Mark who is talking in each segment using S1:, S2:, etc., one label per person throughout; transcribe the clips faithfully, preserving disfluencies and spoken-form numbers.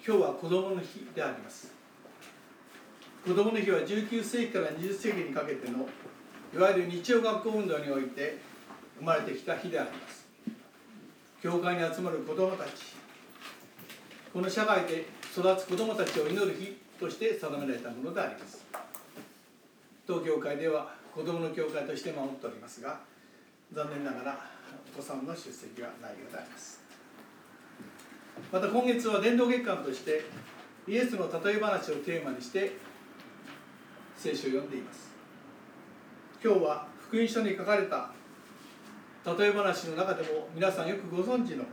S1: 今日は子どもの日であります。子どもの日はじゅうきゅうせいきからにじゅっせいきにかけてのいわゆる日曜学校運動において生まれてきた日であります。教会に集まる子どもたち、この社会で育つ子どもたちを祈る日として定められたものであります。当教会では子どもの教会として守っておりますが、残念ながらお子さんの出席はないようであります。また今月は伝道月間としてイエスの例え話をテーマにして聖書を読んでいます。今日は福音書に書かれた例え話の中でも皆さんよくご存知の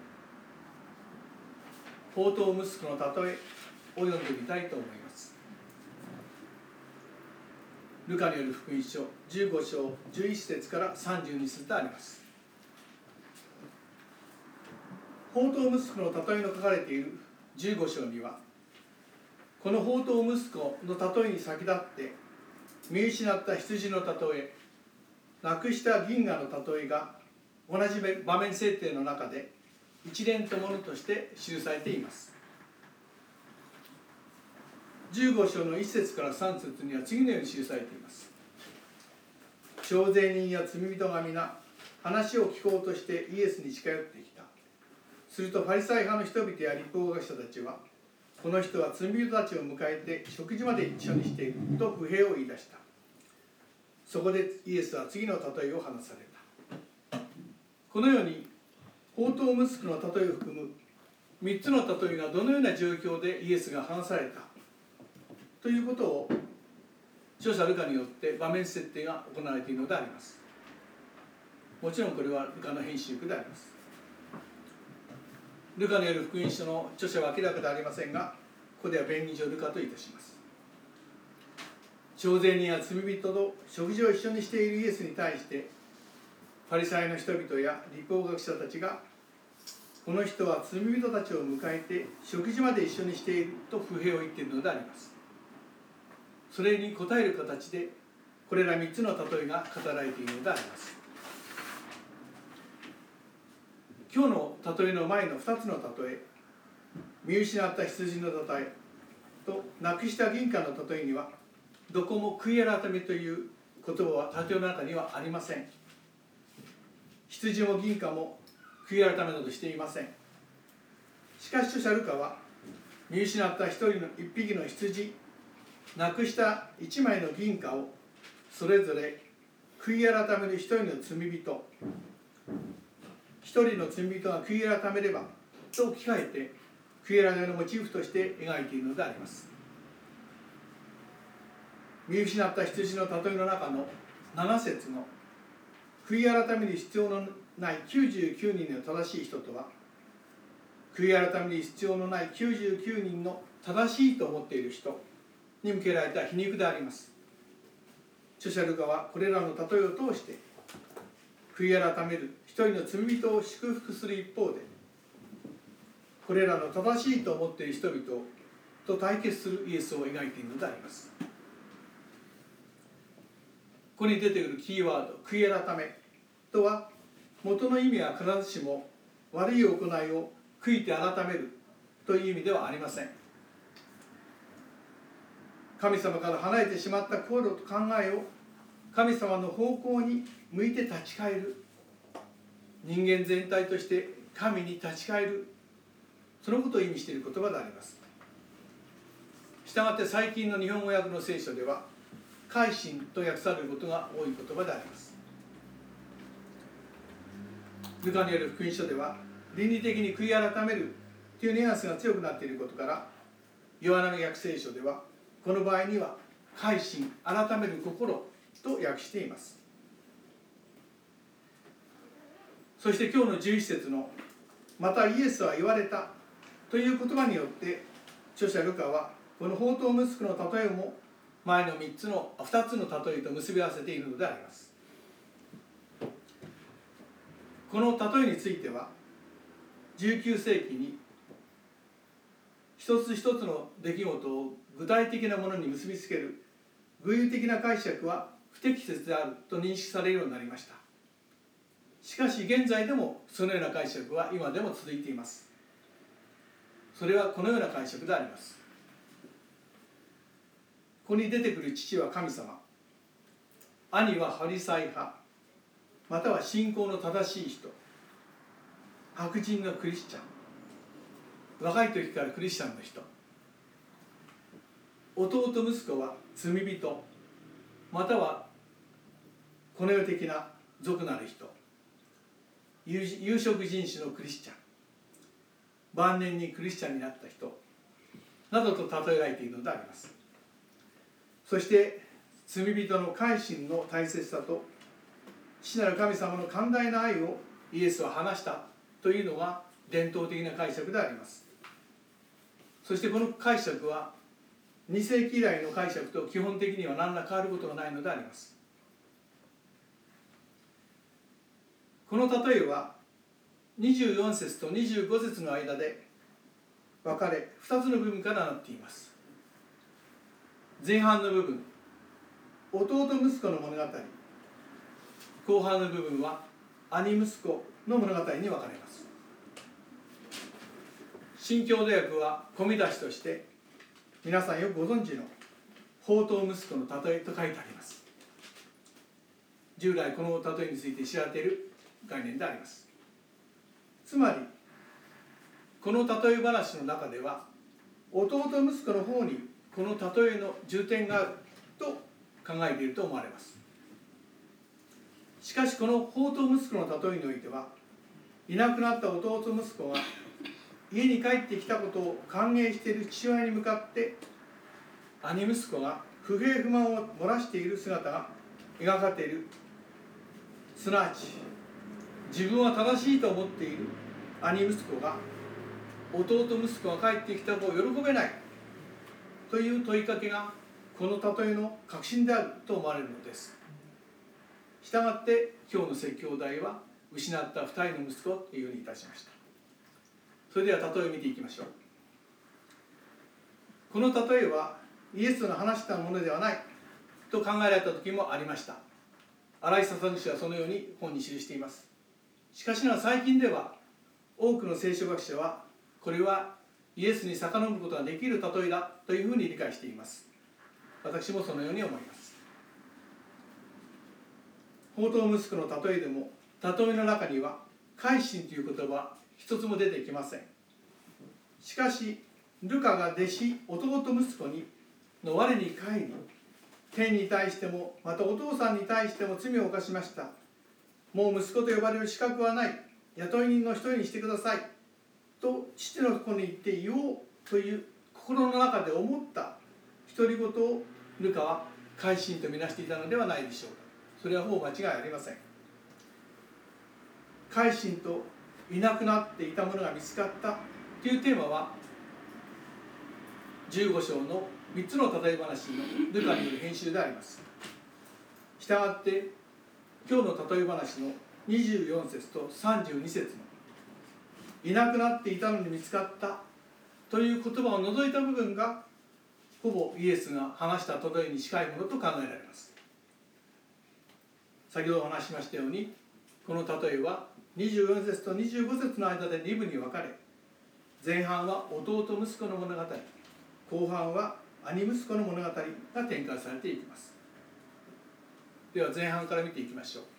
S1: 放蕩息子の例えを読んでみたいと思います。ルカによる福音書じゅうごしょうじゅういっせつからさんじゅうにせつであります。放蕩息子の例えの書かれているじゅうごしょうには、この放蕩息子の例えに先立って見失った羊の例え、なくした銀河の例えが同じ場面設定の中で一連とものとして記されています。じゅうごしょうのいっせつからさんせつには次のように記されています。徴税人や罪人が皆話を聞こうとしてイエスに近寄ってきた。するとファリサイ派の人々や律法学者たちは、この人は罪人たちを迎えて食事まで一緒にしていると不平を言い出した。そこでイエスは次の例えを話された。このように放蕩息子の例えを含むみっつの例えがどのような状況でイエスが話されたということを著者ルカによって場面設定が行われているのであります。もちろんこれはルカの編集句であります。ルカによる福音書の著者は明らかではありませんが、ここでは便宜上ルカといたします。徴税人や罪人と食事を一緒にしているイエスに対して、ファリサイの人々や律法学者たちが、この人は罪人たちを迎えて食事まで一緒にしていると不平を言っているのであります。それに応える形でこれらみっつの例えが語られているのであります。今日の例えの前のふたつの例え、見失った羊の例えとなくした銀貨の例えには、どこも悔い改めという言葉は例えの中にはありません。羊も銀貨も悔い改めなどしていません。しかし著者ルカは、見失った一人の一匹の羊、なくした一枚の銀貨をそれぞれ悔い改める一人の罪人、一人の罪人が悔い改めればと置き換えて、悔い改めのモチーフとして描いているのであります。見失った羊の例えの中のななせつの悔い改める必要のないきゅうじゅうきゅうにんの正しい人とは、悔い改める必要のないきゅうじゅうきゅうにんの正しいと思っている人に向けられた皮肉であります。著者ルカはこれらの例えを通して、悔い改める一人の罪人を祝福する一方で、これらの正しいと思っている人々と対決するイエスを描いているのであります。ここに出てくるキーワード、悔い改めとは、元の意味は必ずしも悪い行いを悔いて改めるという意味ではありません。神様から離れてしまった心と考えを神様の方向に向いて立ち返る、人間全体として神に立ち返る、そのことを意味している言葉であります。したがって最近の日本語訳の聖書では、改心と訳されることが多い言葉であります。ルカによる福音書では、倫理的に悔い改めるというニュアンスが強くなっていることから、ヨハネ訳聖書ではこの場合には改心、改める心と訳しています。そして今日のじゅういっせつのまたイエスは言われたという言葉によって、著者ルカはこの放蕩息子の例えも前のみっつのふたつの例えと結び合わせているのであります。この例えについてはじゅうきゅうせいきに一つ一つの出来事を具体的なものに結びつける具有的な解釈は不適切であると認識されるようになりました。しかし現在でもそのような解釈は今でも続いています。 それはこのような解釈であります。ここに出てくる父は神様、兄はファリサイ派、または信仰の正しい人、白人のクリスチャン、若い時からクリスチャンの人、弟息子は罪人、またはこの世的な俗なる人、有色人種のクリスチャン、晩年にクリスチャンになった人などと例えられているのであります。そして罪人の改心の大切さと父なる神様の寛大な愛をイエスは話したというのが伝統的な解釈であります。そしてこの解釈はに世紀以来の解釈と基本的には何ら変わることがないのであります。この例えはにじゅうよん節とにじゅうご節の間で分かれふたつの部分からなっています。前半の部分、弟息子の物語、後半の部分は兄息子の物語に分かれます。新共同訳は込み出しとして皆さんよくご存知の放蕩息子の例えと書いてあります。従来この例えについて知られている概念であります。つまりこの例え話の中では弟息子の方にこの例えの重点があると考えていると思われます。しかしこの放蕩息子の例えにおいてはいなくなった弟息子が家に帰ってきたことを歓迎している父親に向かって兄息子が不平不満を漏らしている姿が描かれている。すなわち自分は正しいと思っている兄息子が弟息子が帰ってきたことを喜べないという問いかけがこの例えの核心であると思われるのです。したがって今日の説教題は失った二人の息子というようにいたしました。それでは例えを見ていきましょう。この例えはイエスの話したものではないと考えられた時もありました。新井笹主はそのように本に記しています。しかしな最近では多くの聖書学者はこれはイエスに遡ることができる例えだというふうに理解しています。私もそのように思います。放蕩息子の例えでも例えの中には改心という言葉は一つも出てきません。しかしルカが弟子弟息子にの我に帰り天に対してもまたお父さんに対しても罪を犯しました。もう息子と呼ばれる資格はない。雇い人の一人にしてください。と父のところに行って言おうという心の中で思った独り言をルカは改心とみなしていたのではないでしょうか。それはほぼ間違いありません。改心といなくなっていたものが見つかったというテーマはじゅうご章のみっつの例え話のルカによる編集であります。したがって今日の例え話のにじゅうよん節とさんじゅうに節のいなくなっていたのに見つかったという言葉を除いた部分がほぼイエスが話した例えに近いものと考えられます。先ほどお話ししましたようにこの例えはにじゅうよん節とにじゅうご節の間でに部に分かれ、前半は弟息子の物語、後半は兄息子の物語が展開されていきます。では前半から見ていきましょう。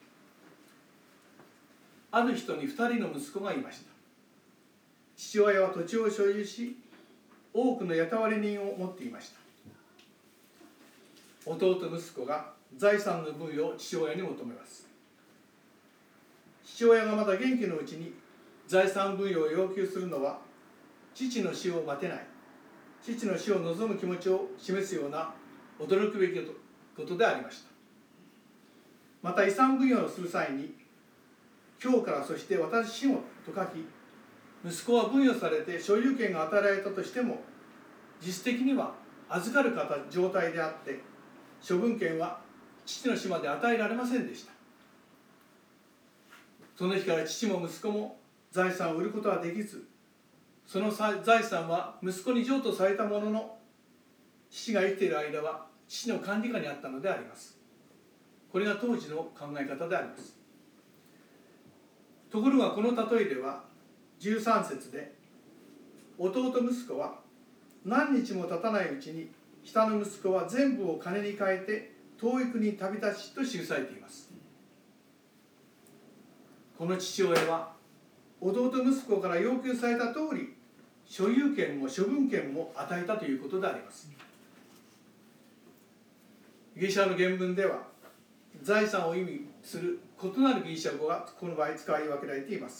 S1: ある人にふたりの息子がいました。父親は土地を所有し多くの雇われ人を持っていました。弟息子が財産の分与を父親に求めます。父親がまだ元気のうちに財産分与を要求するのは父の死を待てない、父の死を望む気持ちを示すような驚くべきことでありました。また遺産分与をする際に今日からそして私死後と書き、息子は分与されて所有権が与えられたとしても実質的には預かる状態であって処分権は父の死まで与えられませんでした。その日から父も息子も財産を売ることはできず、その財産は息子に譲渡されたものの父が生きている間は父の管理下にあったのであります。これが当時の考え方であります。ところがこの例えではじゅうさん節で弟息子は何日も経たないうちに下の息子は全部を金に換えて遠い国に旅立ちと記されています。この父親は弟息子から要求された通り所有権も処分権も与えたということであります。ギリシャの原文では財産を意味する異なるギリシャ語がこの場合使い分けられています。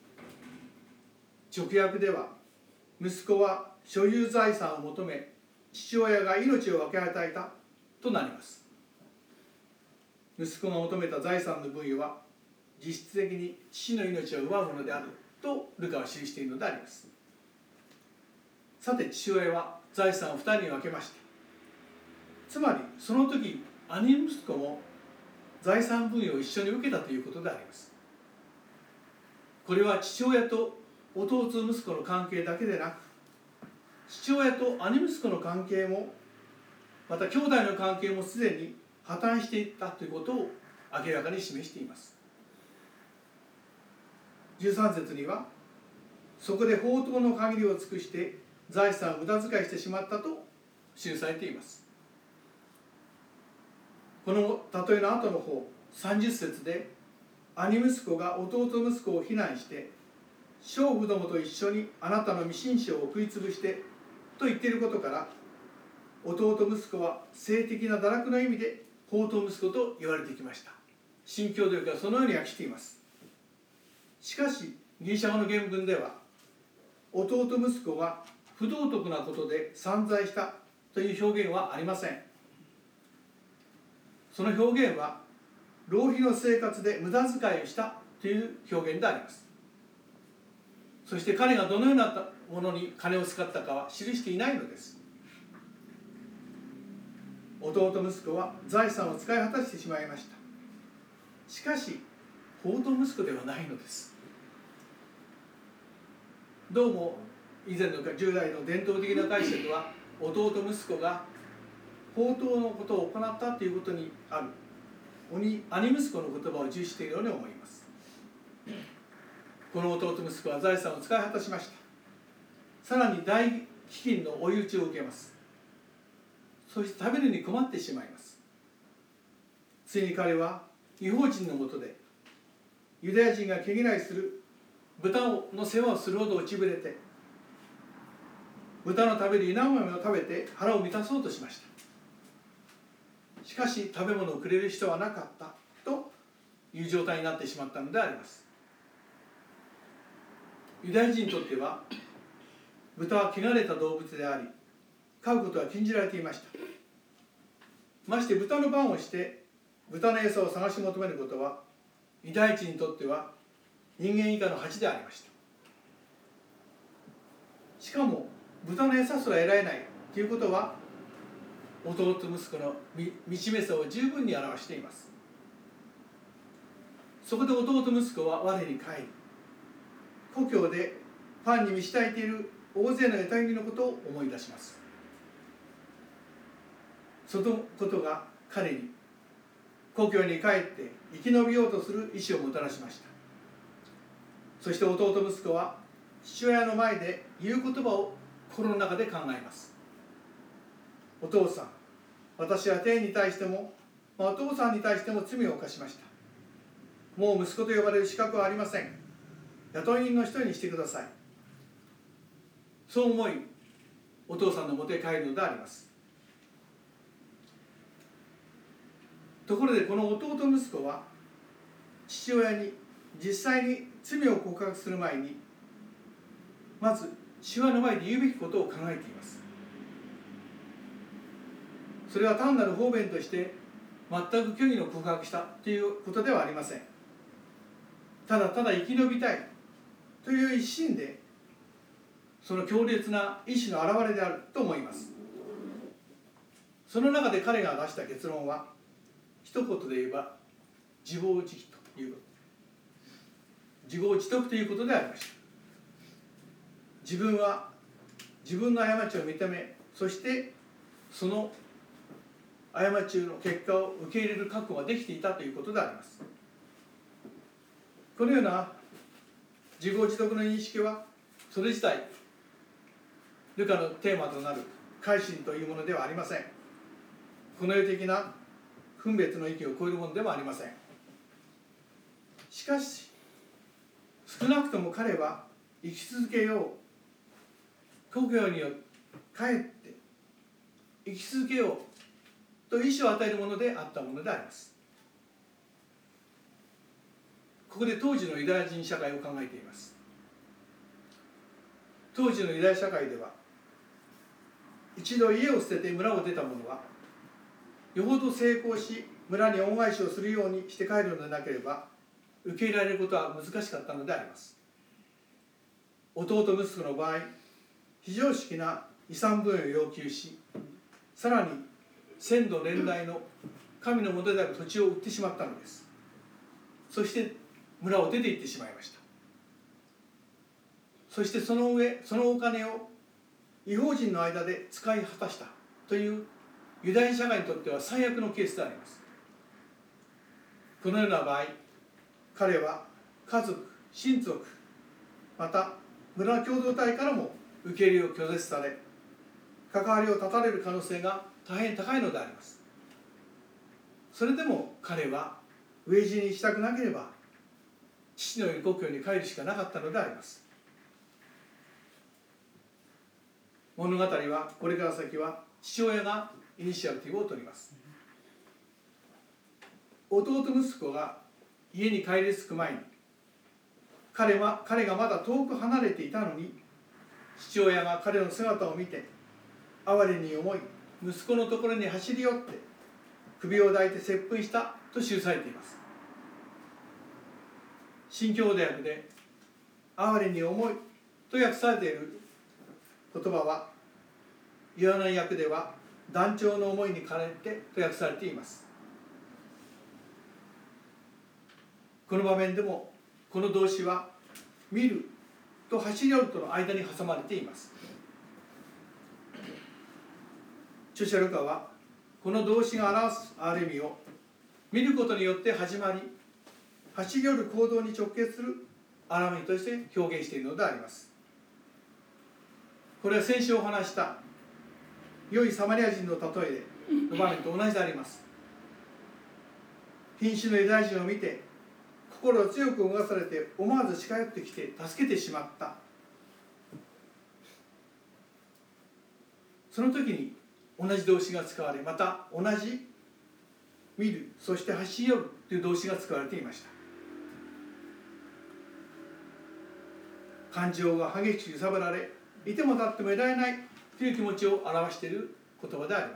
S1: 直訳では息子は所有財産を求め父親が命を分け与えたとなります。息子が求めた財産の分与は実質的に父の命を奪うものであるとルカは記しているのであります。さて父親は財産をふたりに分けました。つまりその時兄息子も財産分与を一緒に受けたということであります。これは父親と弟息子の関係だけでなく父親と兄息子の関係もまた兄弟の関係もすでに破綻していったということを明らかに示しています。じゅうさん節にはそこで法当の限りを尽くして財産を無駄遣いしてしまったと記されています。この例えの後の方さんじゅっ節で兄息子が弟息子を非難して娼婦どもと一緒にあなたの未信証を食いつぶしてと言っていることから弟息子は性的な堕落の意味で法当息子と言われてきました。新共同訳はそのように訳しています。しかしギリシャ語の原文では弟息子が不道徳なことで散財したという表現はありません。その表現は浪費の生活で無駄遣いをしたという表現であります。そして彼がどのようなものに金を使ったかは記していないのです。弟息子は財産を使い果たしてしまいました。しかし法当息子ではないのです。どうも以前の従来の伝統的な解釈は弟息子が法当のことを行ったということにある兄息子の言葉を重視しているように思います。この弟息子は財産を使い果たしました。さらに大飢饉の追い打ちを受けます。そして食べるに困ってしまいます。ついに彼は異邦人のもとでユダヤ人が毛嫌いする豚の世話をするほど落ちぶれて豚の食べる稲豆を食べて腹を満たそうとしました。しかし食べ物をくれる人はなかったという状態になってしまったのであります。ユダヤ人にとっては豚は汚れた動物であり飼うことは禁じられていました。まして豚の番をして豚の餌を探し求めることはユダヤ人にとっては人間以下の恥でありました。しかも豚の餌すら得られないということは弟息子の惨めさを十分に表しています。そこで弟息子は我に返り故郷でパンに満ち足りている大勢のエタユニのことを思い出します。そのことが彼に故郷に帰って生き延びようとする意志をもたらしました。そして弟息子は父親の前で言う言葉を心の中で考えます。お父さん、私は天に対しても、まあ、お父さんに対しても罪を犯しました。もう息子と呼ばれる資格はありません。雇い人の一人にしてください。そう思いお父さんのもとへ帰るのであります。ところでこの弟息子は父親に実際に罪を告白する前にまず父親の前で言うべきことを考えています。それは単なる方便として全く虚偽の告白したということではありません。ただただ生き延びたいという一心でその強烈な意志の表れであると思います。その中で彼が出した結論は一言で言えば自暴自棄ということ自業自得ということでありました。自分は自分の過ちを認めそしてその過ちの結果を受け入れる覚悟ができていたということであります。このような自業自得の認識はそれ自体ルカのテーマとなる改心というものではありません。この世的な分別の域を超えるものではありません。しかし少なくとも彼は生き続けよう、故郷に帰って生き続けようと意志を与えるものであったものであります。ここで当時のユダヤ人社会を考えています。当時のユダヤ社会では、一度家を捨てて村を出た者はよほど成功し村に恩返しをするようにして帰るのでなければ受け入れられることは難しかったのであります。弟息子の場合、非常識な遺産分与を要求し、さらに先祖年代の神のもとである土地を売ってしまったのです。そして村を出て行ってしまいました。そしてその上、そのお金を異邦人の間で使い果たしたというユダヤ社会にとっては最悪のケースであります。このような場合、彼は家族、親族、また村共同体からも受け入れを拒絶され、関わりを断たれる可能性が大変高いのであります。それでも彼は飢え死にしたくなければ父のいる故郷に帰るしかなかったのであります。物語はこれから先は父親がイニシアティブを取ります。弟息子が家に帰り着く前に、彼は彼がまだ遠く離れていたのに、父親が彼の姿を見て哀れに思い、息子のところに走り寄って首を抱いて接吻したと記されています。新共同訳で哀れに思いと訳されている言葉は、岩波訳では断腸の思いに駆られてと訳されています。この場面でもこの動詞は見ると走り寄るとの間に挟まれています。著者ルカはこの動詞が表す歩みを見ることによって始まり、走り寄る行動に直結する歩みとして表現しているのであります。これは先週お話した良いサマリア人の例えの場面と同じであります。瀕死のユダヤ人を見て心を強く動かされて思わず近寄ってきて助けてしまった。その時に同じ動詞が使われ、また同じ見る、そして走り寄るという動詞が使われていました。感情が激しく揺さぶられ、いても立ってもいられないという気持ちを表している言葉であります。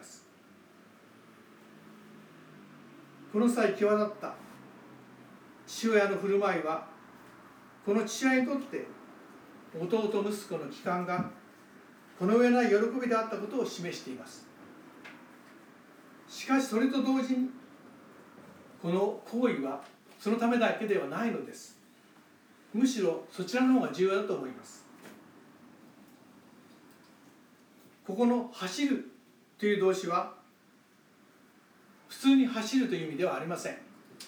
S1: この際際立った父親の振る舞いは、この父親にとって弟息子の帰還がこの上ない喜びであったことを示しています。しかしそれと同時に、この行為はそのためだけではないのです。むしろそちらの方が重要だと思います。ここの走るという動詞は普通に走るという意味ではありません。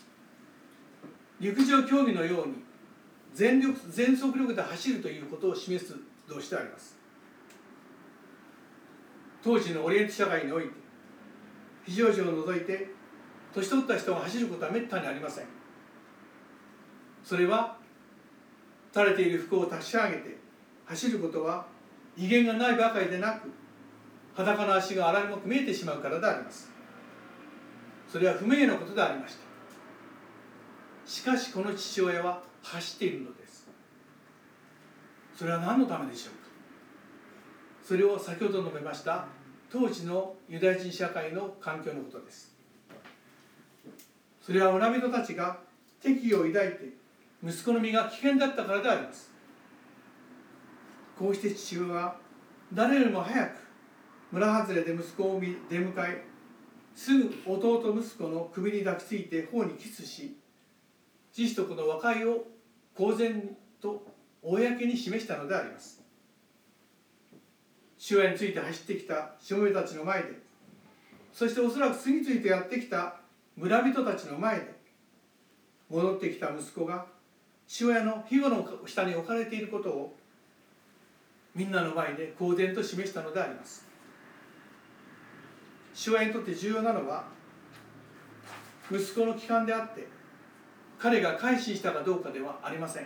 S1: 陸上競技のように全力全速力で走るということを示す動詞であります。当時のオリエント社会において、非常時を除いて年取った人が走ることはめったにありません。それは垂れている服を立ち上げて走ることは威厳がないばかりでなく、裸の足があられもく見えてしまうからであります。それは不明なことでありました。しかしこの父親は走っているのです。それは何のためでしょうか。それを先ほど述べました当時のユダヤ人社会の環境のことです。それは村人たちが敵意を抱いて息子の身が危険だったからであります。こうして父親は誰よりも早く村外れで息子を出迎え、すぐ弟息子の首に抱きついて頬にキスし、父と子の和解を公然と公に示したのであります。父親について走ってきたしもべたちの前で、そしておそらく次々とやってきた村人たちの前で、戻ってきた息子が父親の庇護の下に置かれていることをみんなの前で公然と示したのであります。父親にとって重要なのは息子の帰還であって、彼が改心したかどうかではありません。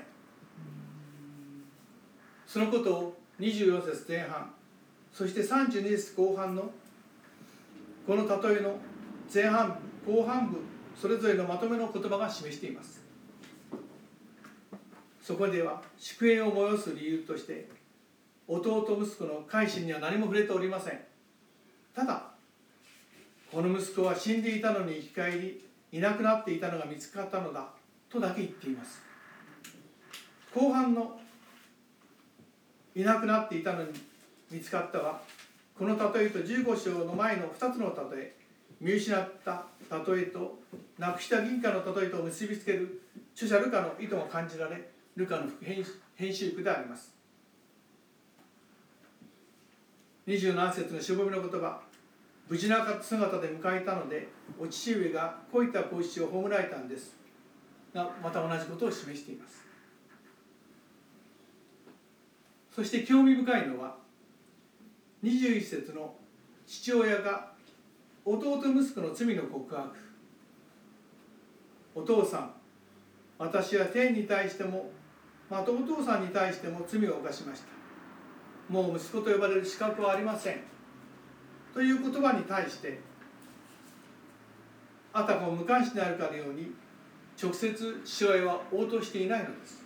S1: そのことをにじゅうよん節前半、そしてさんじゅうに節後半のこの例えの前半部後半部それぞれのまとめの言葉が示しています。そこでは祝宴を催す理由として、弟息子の改心には何も触れておりません。ただ、この息子は死んでいたのに生き返り、いなくなっていたのが見つかったのだとだけ言っています。後半のいなくなっていたのに見つかったは、この例えとじゅうご章の前のふたつの例え、見失った例えとなくした銀貨の例えと結びつける著者ルカの意図が感じられ、ルカの編集句であります。にじゅうなな節のしぼみの言葉、無事な姿で迎えたのでお父上がこういった子牛を葬られたんですが、また同じことを示しています。そして興味深いのはにじゅういち節の父親が弟息子の罪の告白。お父さん、私は天に対してもまたお父さんに対しても罪を犯しました。もう息子と呼ばれる資格はありませんという言葉に対して、あたかも無関心であるかのように直接父親は応答していないのです。